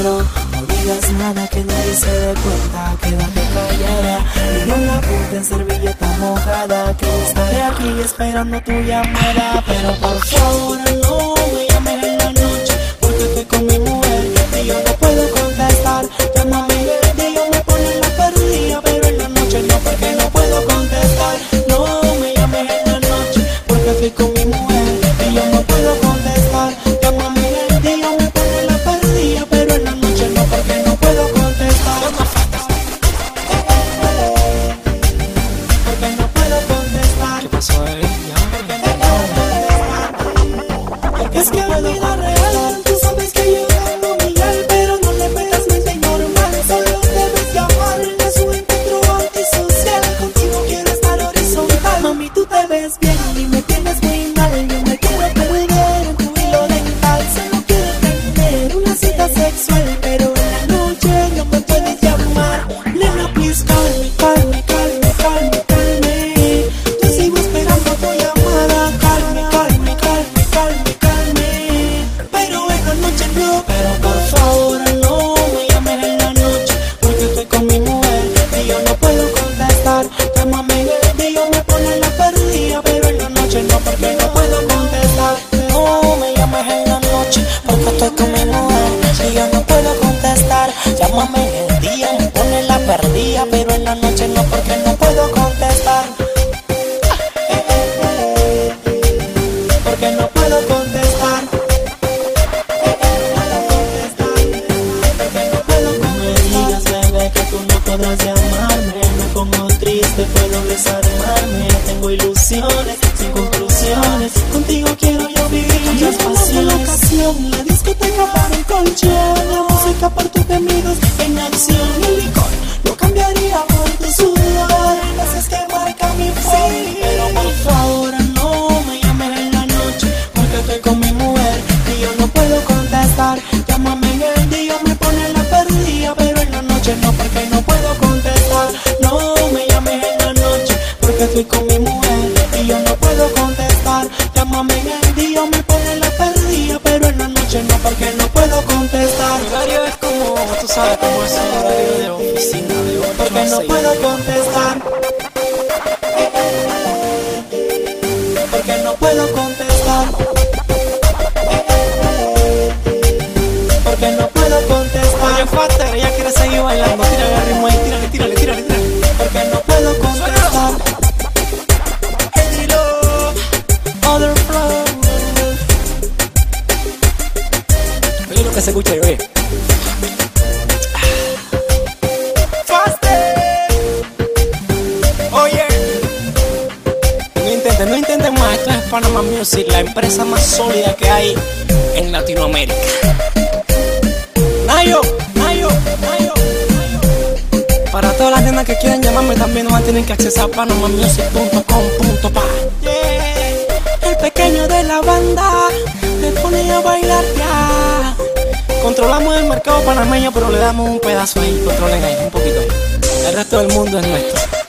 pero no digas nada, que nadie se dé cuenta. Quédate callada y no la apunte en servilleta mojada, que estaré aquí esperando tu llamada. Pero por favor no me llames en la noche, porque estoy con mi mujer y yo no puedo contestar. Llámame y yo me pone en la perdida, pero en la noche no, porque no puedo contestar. No me llames en la noche, porque estoy con mi mujer y yo no puedo contestar. Llámame y yo me pone en la perdida, pero en la noche no, porque no puedo contestar. Porque no puedo contestar. ¿Qué pasó ahí? Es que en la vida real tú sabes que yo tengo Miguel, pero no le metas mente normal, solo debes llamar. Es un encuentro antisocial, contigo quiero estar horizontal. Mami, tú te ves bien y me tienes muy mal, yo me quiero perder en tu hilo dental. Solo quiero tener una cita sexual, pero en la noche no me puedes llamar. Nena, please call me, call me, call me, call me, call me. Yo sigo esperando tu llamada. Call me, call me, call me, call me, call me. Pero en la noche no. Pero por favor no me llames en la noche, porque estoy con mi mujer y yo no puedo contestar. Llámame y yo me pone en la perdida, pero en la noche no, porque no puedo contestar. No me llames en la noche, porque estoy con mi mujer y yo no puedo contestar. Llámame en el día, me pone en la perdida, pero en la noche no, porque no puedo contestar. Porque no puedo contestar. No me digas, bebé, que tú no podrás llamarme. Me pongo triste, puedo desarmarme. Tengo ilusiones sin conclusiones. Contigo quiero yo vivir muchas pasiones. La ocasión, la discoteca para el colchón, la música por tus gemidos en acción. El licor lo cambiaría por tu sudor. Gracias que marca mi fe. Pero por favor no me llames en la noche, porque estoy con mi mujer y yo no puedo contestar. Llámame en el día, me pone en la perdida, pero en la noche no, porque no puedo contestar. No me llames en la noche, porque estoy con mi mujer y yo no puedo contestar. Llámame en el día, me pone en la perdida, pero en la noche no, porque no puedo contestar. Mi horario es como, tú sabes, como es un horario de oficina, de 8 Porque a no 6. puedo contestar. Porque no puedo contestar. Porque no puedo contestar. Oye, Faster, ella quiere seguir bailando. Tírale el ritmo ahí, tírale, tírale, tírale, tírale. Porque no puedo contestar. Other flow. Oye lo que se escucha ahí, oye. Oye, no intenten más. Esto es Panama Music, la empresa más sólida que hay en Latinoamérica. Nayo. Para todas las nenas que quieran llamarme también van a tener que accesar a panamamusic.com.pa. El pequeño de la banda me pone a bailar ya. Controlamos el mercado panameño, pero le damos un pedazo ahí. Controlen ahí, un poquito ahí. El resto del mundo es nuestro.